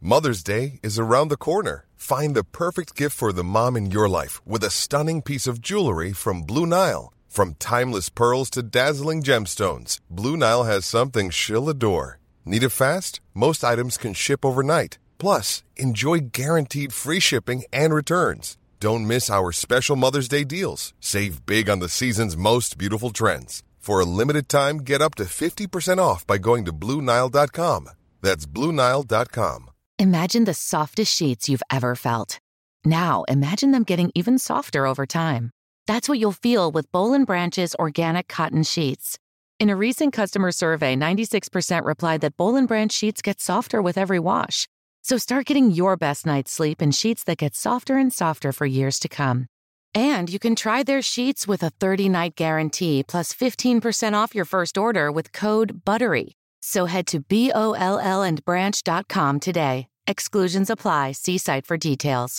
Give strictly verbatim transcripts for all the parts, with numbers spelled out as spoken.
Mother's Day is around the corner. Find the perfect gift for the mom in your life with a stunning piece of jewelry from Blue Nile. From timeless pearls to dazzling gemstones, Blue Nile has something she'll adore. Need it fast? Most items can ship overnight. Plus, enjoy guaranteed free shipping and returns. Don't miss our special Mother's Day deals. Save big on the season's most beautiful trends. For a limited time, get up to fifty percent off by going to Blue Nile dot com. That's Blue Nile dot com. Imagine the softest sheets you've ever felt. Now, imagine them getting even softer over time. That's what you'll feel with Boll and Branch's organic cotton sheets. In a recent customer survey, ninety-six percent replied that Boll and Branch sheets get softer with every wash. So start getting your best night's sleep in sheets that get softer and softer for years to come. And you can try their sheets with a thirty-night guarantee plus fifteen percent off your first order with code BUTTERY. So head to B O L L and branch dot com today. Exclusions apply. See site for details.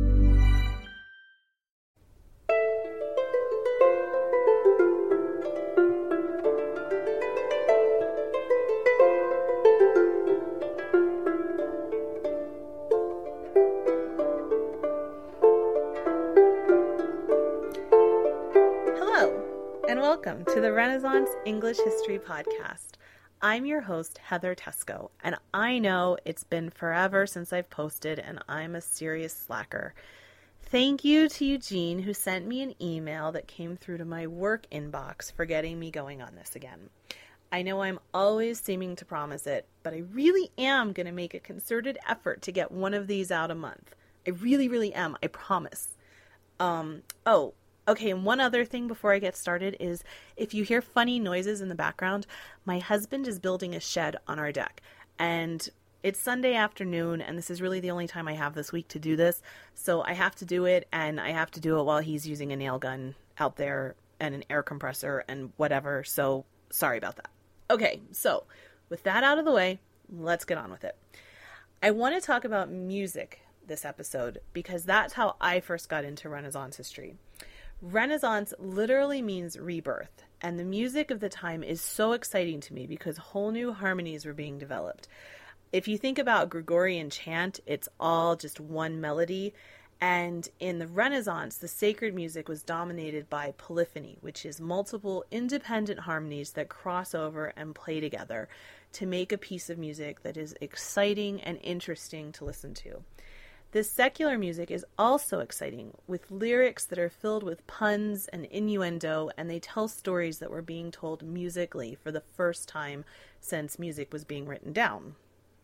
Welcome to the Renaissance English History Podcast. I'm your host, Heather Tesco, and I know it's been forever since I've posted, and I'm a serious slacker. Thank you to Eugene, who sent me an email that came through to my work inbox for getting me going on this again. I know I'm always seeming to promise it, but I really am going to make a concerted effort to get one of these out a month. I really, really am. I promise. Um, oh, Okay, and one other thing before I get started is if you hear funny noises in the background, my husband is building a shed on our deck, and it's Sunday afternoon, and this is really the only time I have this week to do this, so I have to do it, and I have to do it while he's using a nail gun out there and an air compressor and whatever, so sorry about that. Okay, so with that out of the way, let's get on with it. I want to talk about music this episode because that's how I first got into Renaissance history. Renaissance literally means rebirth, and the music of the time is so exciting to me because whole new harmonies were being developed. If you think about Gregorian chant, it's all just one melody, and in the Renaissance, the sacred music was dominated by polyphony, which is multiple independent harmonies that cross over and play together to make a piece of music that is exciting and interesting to listen to. This secular music is also exciting, with lyrics that are filled with puns and innuendo, and they tell stories that were being told musically for the first time since music was being written down.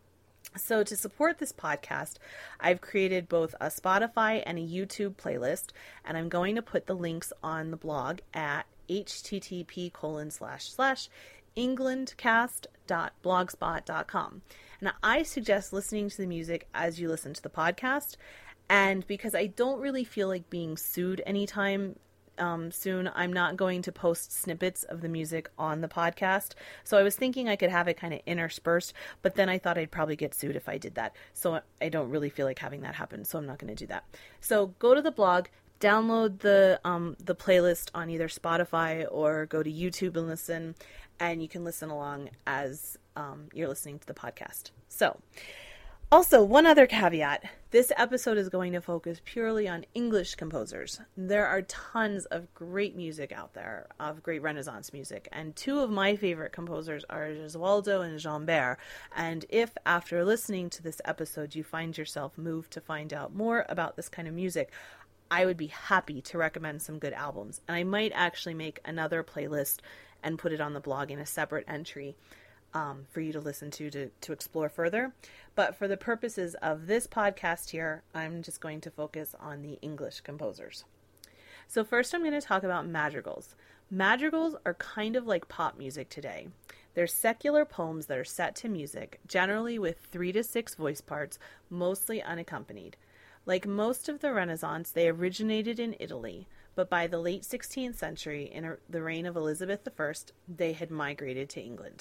So to support this podcast, I've created both a Spotify and a YouTube playlist, and I'm going to put the links on the blog at http colon slash slash englandcast dot blogspot dot com. And I suggest listening to the music as you listen to the podcast. And because I don't really feel like being sued anytime um, soon, I'm not going to post snippets of the music on the podcast. So I was thinking I could have it kind of interspersed, but then I thought I'd probably get sued if I did that. So I don't really feel like having that happen. So I'm not going to do that. So go to the blog, download the um, the playlist on either Spotify or go to YouTube and listen, and you can listen along as um, you're listening to the podcast. So, also, one other caveat. This episode is going to focus purely on English composers. There are tons of great music out there, of great Renaissance music, and two of my favorite composers are Gesualdo and Jambert. And if, after listening to this episode, you find yourself moved to find out more about this kind of music, I would be happy to recommend some good albums. And I might actually make another playlist and put it on the blog in a separate entry um, for you to listen to, to to explore further. But for the purposes of this podcast here, I'm just going to focus on the English composers. So first I'm going to talk about madrigals. Madrigals are kind of like pop music today. They're secular poems that are set to music, generally with three to six voice parts, mostly unaccompanied. Like most of the Renaissance, they originated in Italy, but by the late sixteenth century, in the reign of Elizabeth the First, they had migrated to England.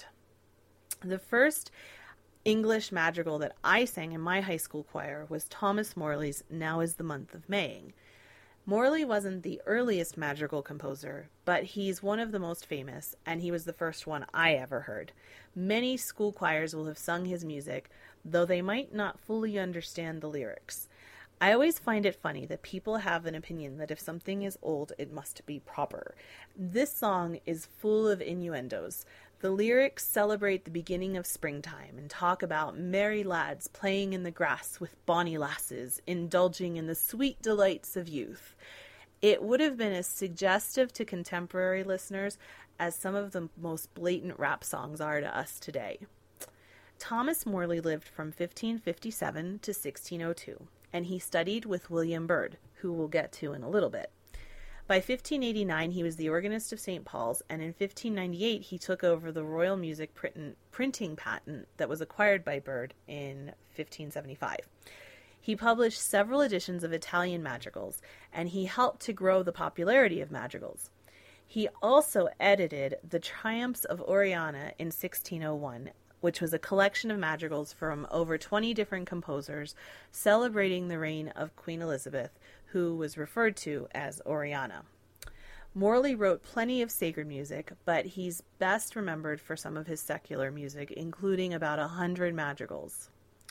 The first English madrigal that I sang in my high school choir was Thomas Morley's Now is the Month of Maying. Morley wasn't the earliest madrigal composer, but he's one of the most famous, and he was the first one I ever heard. Many school choirs will have sung his music, though they might not fully understand the lyrics. I always find it funny that people have an opinion that if something is old, it must be proper. This song is full of innuendos. The lyrics celebrate the beginning of springtime and talk about merry lads playing in the grass with bonny lasses, indulging in the sweet delights of youth. It would have been as suggestive to contemporary listeners as some of the most blatant rap songs are to us today. Thomas Morley lived from fifteen fifty-seven to sixteen oh two, and he studied with William Byrd, who we'll get to in a little bit. By fifteen eighty-nine, he was the organist of Saint Paul's, and in fifteen ninety-eight, he took over the Royal Music print- printing patent that was acquired by Byrd in fifteen seventy-five. He published several editions of Italian madrigals, and he helped to grow the popularity of madrigals. He also edited The Triumphs of Oriana in sixteen oh one, which was a collection of madrigals from over twenty different composers celebrating the reign of Queen Elizabeth, who was referred to as Oriana. Morley wrote plenty of sacred music, but he's best remembered for some of his secular music, including about a hundred madrigals.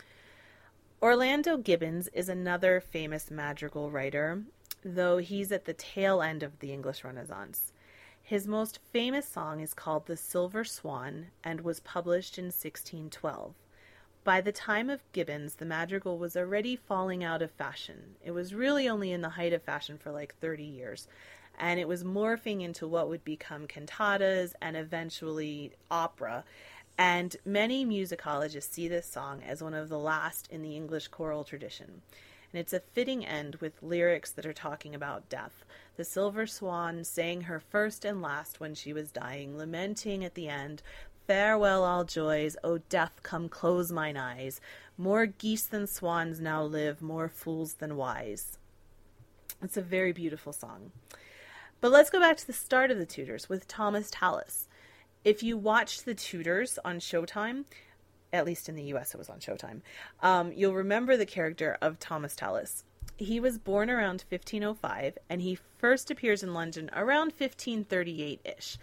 Orlando Gibbons is another famous madrigal writer, though he's at the tail end of the English Renaissance. His most famous song is called The Silver Swan and was published in sixteen twelve. By the time of Gibbons, the madrigal was already falling out of fashion. It was really only in the height of fashion for like thirty years, and it was morphing into what would become cantatas and eventually opera. And many musicologists see this song as one of the last in the English choral tradition. And it's a fitting end with lyrics that are talking about death. The silver swan sang her first and last when she was dying, lamenting at the end, "Farewell all joys, O death, come close mine eyes. More geese than swans now live, more fools than wise." It's a very beautiful song. But let's go back to the start of the Tudors with Thomas Tallis. If you watched the Tudors on Showtime, at least in the U S it was on Showtime, um, you'll remember the character of Thomas Tallis. He was born around fifteen oh five, and he first appears in London around fifteen thirty-eight-ish.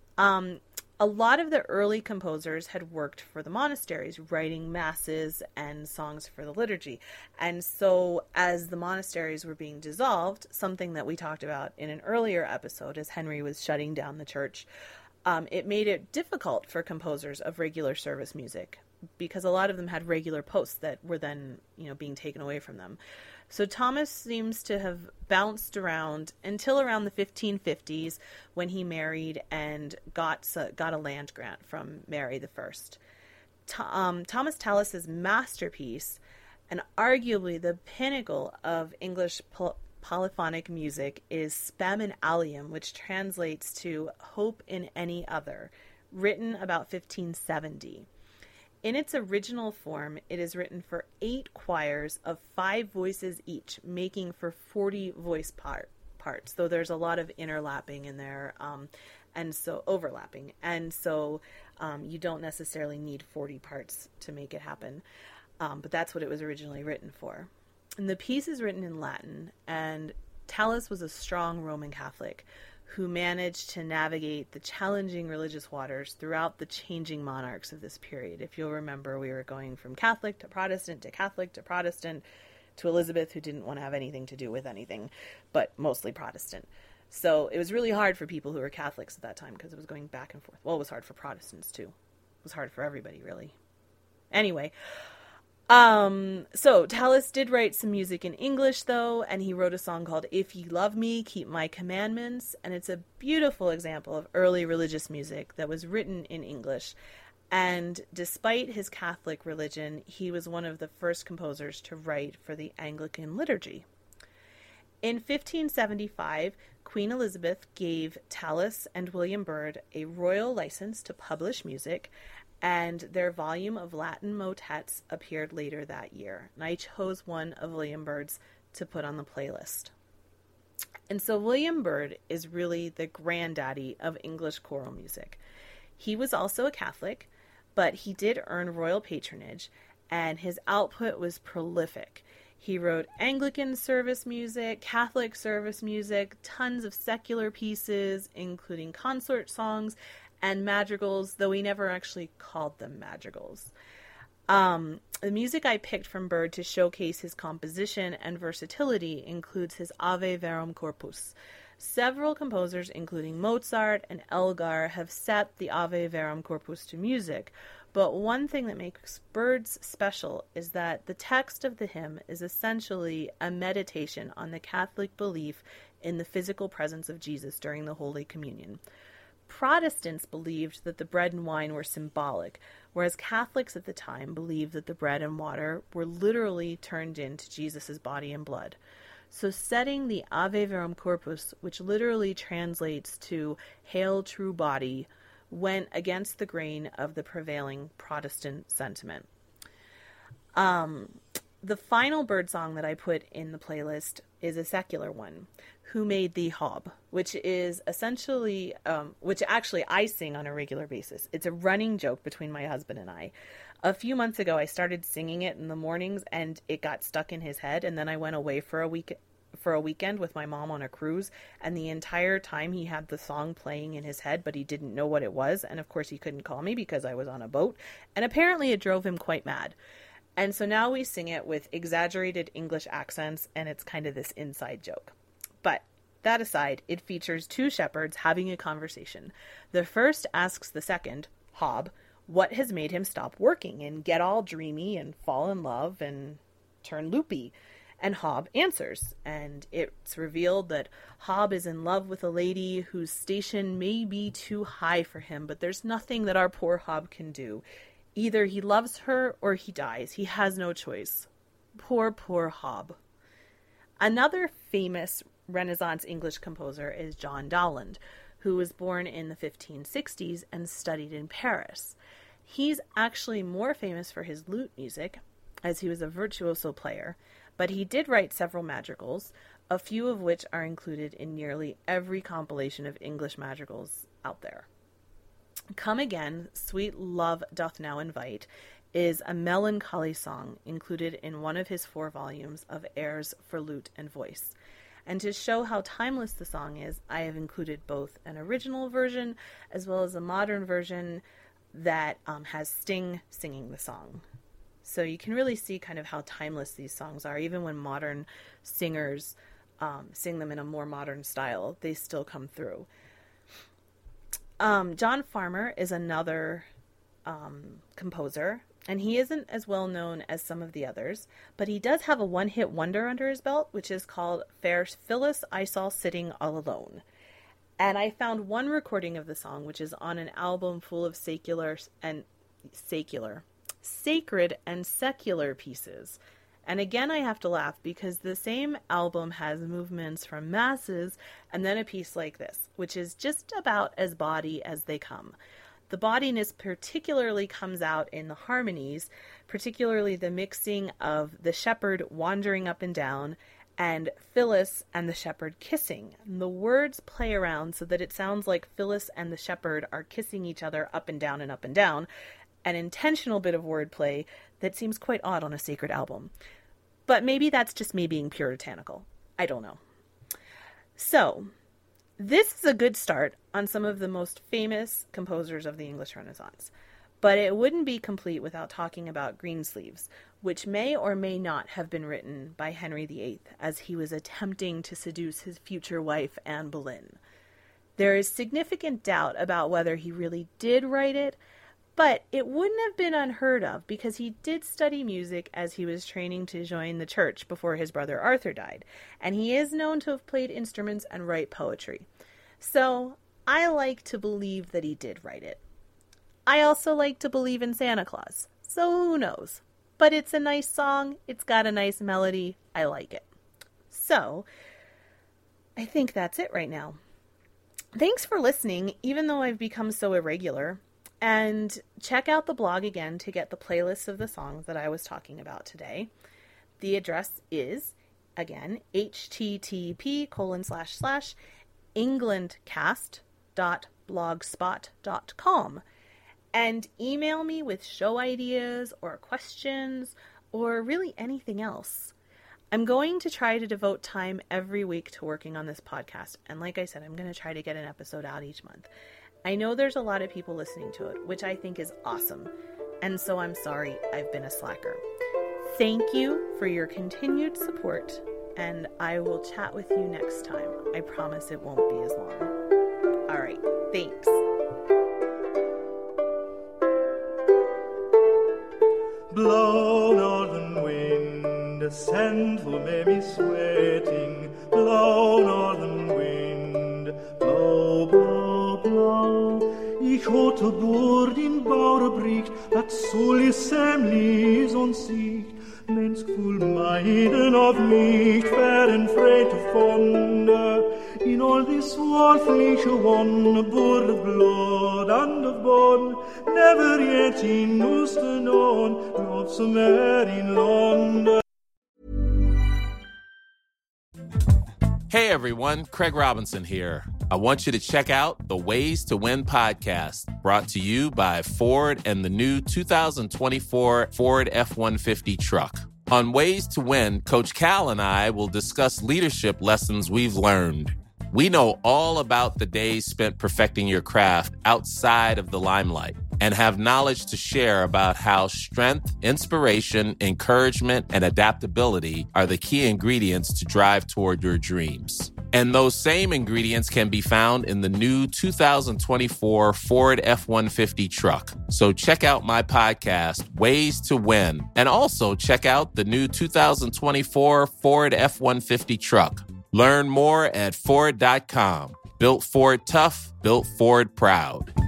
Um, a lot of the early composers had worked for the monasteries, writing masses and songs for the liturgy. And so as the monasteries were being dissolved, something that we talked about in an earlier episode as Henry was shutting down the church, um, it made it difficult for composers of regular service music, because a lot of them had regular posts that were then, you know, being taken away from them. So Thomas seems to have bounced around until around the fifteen fifties, when he married and got got a land grant from Mary the First. Um, Thomas Tallis's masterpiece, and arguably the pinnacle of English poly- polyphonic music, is Spem in Alium, which translates to Hope in Any Other, written about fifteen seventy. In its original form, it is written for eight choirs of five voices each, making for forty voice part, parts, though there's a lot of interlapping in there, um, and so overlapping. And so um, you don't necessarily need forty parts to make it happen, um, but that's what it was originally written for. And the piece is written in Latin, and Tallis was a strong Roman Catholic who managed to navigate the challenging religious waters throughout the changing monarchs of this period. If you'll remember, we were going from Catholic to Protestant to Catholic to Protestant to Elizabeth, who didn't want to have anything to do with anything, but mostly Protestant. So it was really hard for people who were Catholics at that time, because it was going back and forth. Well, it was hard for Protestants too. It was hard for everybody, really. Anyway, Um, so Tallis did write some music in English, though, and he wrote a song called If Ye Love Me, Keep My Commandments, and it's a beautiful example of early religious music that was written in English. And despite his Catholic religion, he was one of the first composers to write for the Anglican liturgy. In fifteen seventy-five, Queen Elizabeth gave Tallis and William Byrd a royal license to publish music, and their volume of Latin motets appeared later that year. And I chose one of William Byrd's to put on the playlist. And so William Byrd is really the granddaddy of English choral music. He was also a Catholic, but he did earn royal patronage, and his output was prolific. He wrote Anglican service music, Catholic service music, tons of secular pieces, including consort songs, and madrigals, though he never actually called them madrigals. Um, the music I picked from Byrd to showcase his composition and versatility includes his Ave Verum Corpus. Several composers, including Mozart and Elgar, have set the Ave Verum Corpus to music, but one thing that makes Byrd's special is that the text of the hymn is essentially a meditation on the Catholic belief in the physical presence of Jesus during the Holy Communion. Protestants believed that the bread and wine were symbolic, whereas Catholics at the time believed that the bread and water were literally turned into Jesus' body and blood. So setting the Ave Verum Corpus, which literally translates to Hail True Body, went against the grain of the prevailing Protestant sentiment. Um, the final Byrd song that I put in the playlist is a secular one, Who Made Thee Hob, which is essentially, um, which actually I sing on a regular basis. It's a running joke between my husband and I. A few months ago, I started singing it in the mornings and it got stuck in his head. And then I went away for a week, for a weekend with my mom on a cruise. And the entire time he had the song playing in his head, but he didn't know what it was. And of course he couldn't call me because I was on a boat. And apparently it drove him quite mad. And so now we sing it with exaggerated English accents, and it's kind of this inside joke. But that aside, it features two shepherds having a conversation. The first asks the second, Hob, what has made him stop working and get all dreamy and fall in love and turn loopy? And Hob answers, and it's revealed that Hob is in love with a lady whose station may be too high for him, but there's nothing that our poor Hob can do. Either he loves her or he dies. He has no choice. Poor, poor Hob. Another famous Renaissance English composer is John Dowland, who was born in the fifteen sixties and studied in Paris. He's actually more famous for his lute music, as he was a virtuoso player, but he did write several madrigals, a few of which are included in nearly every compilation of English madrigals out there. Come Again, Sweet Love Doth Now Invite is a melancholy song included in one of his four volumes of airs for lute and voice. And to show how timeless the song is, I have included both an original version as well as a modern version that um, has Sting singing the song. So you can really see kind of how timeless these songs are. Even when modern singers um, sing them in a more modern style, they still come through. Um, John Farmer is another um, composer, and he isn't as well known as some of the others, but he does have a one-hit wonder under his belt, which is called Fair Phyllis I Saw Sitting All Alone. And I found one recording of the song, which is on an album full of secular and secular, sacred and secular pieces. And again, I have to laugh because the same album has movements from masses and then a piece like this, which is just about as bawdy as they come. The bawdiness particularly comes out in the harmonies, particularly the mixing of the shepherd wandering up and down and Phyllis and the shepherd kissing. And the words play around so that it sounds like Phyllis and the shepherd are kissing each other up and down and up and down, an intentional bit of wordplay that seems quite odd on a sacred album. But maybe that's just me being puritanical. I don't know. So, this is a good start on some of the most famous composers of the English Renaissance. But it wouldn't be complete without talking about Greensleeves, which may or may not have been written by Henry the Eighth as he was attempting to seduce his future wife, Anne Boleyn. There is significant doubt about whether he really did write it, but it wouldn't have been unheard of because he did study music as he was training to join the church before his brother Arthur died, and he is known to have played instruments and write poetry. So I like to believe that he did write it. I also like to believe in Santa Claus, so who knows? But it's a nice song, it's got a nice melody, I like it. So, I think that's it right now. Thanks for listening, even though I've become so irregular. And check out the blog again to get the playlist of the songs that I was talking about today. The address is, again, http colon slash slash englandcast dot blogspot dot com. And email me with show ideas or questions or really anything else. I'm going to try to devote time every week to working on this podcast. And like I said, I'm going to try to get an episode out each month. I know there's a lot of people listening to it, which I think is awesome. And so I'm sorry I've been a slacker. Thank you for your continued support, and I will chat with you next time. I promise it won't be as long. All right, thanks. Blow, northern wind, a scent will make me sweating. Blow, northern wind, blow, blow, blow. Ich hatte bord in Bauerbricht, dat soll semlis und siegt. Mens gevoel meiden of mich, fern freit von in all this wolfliche one, blood of blood and of bone, never yet in Houston on, love somewhere in London. Hey everyone, Craig Robinson here. I want you to check out the Ways to Win podcast, brought to you by Ford and the new two thousand twenty-four Ford F one fifty truck. On Ways to Win, Coach Cal and I will discuss leadership lessons we've learned. We know all about the days spent perfecting your craft outside of the limelight and have knowledge to share about how strength, inspiration, encouragement, and adaptability are the key ingredients to drive toward your dreams. And those same ingredients can be found in the new two thousand twenty-four Ford F one fifty truck. So check out my podcast, Ways to Win, and also check out the new two thousand twenty-four Ford F one fifty truck. Learn more at Ford dot com. Built Ford tough, built Ford proud.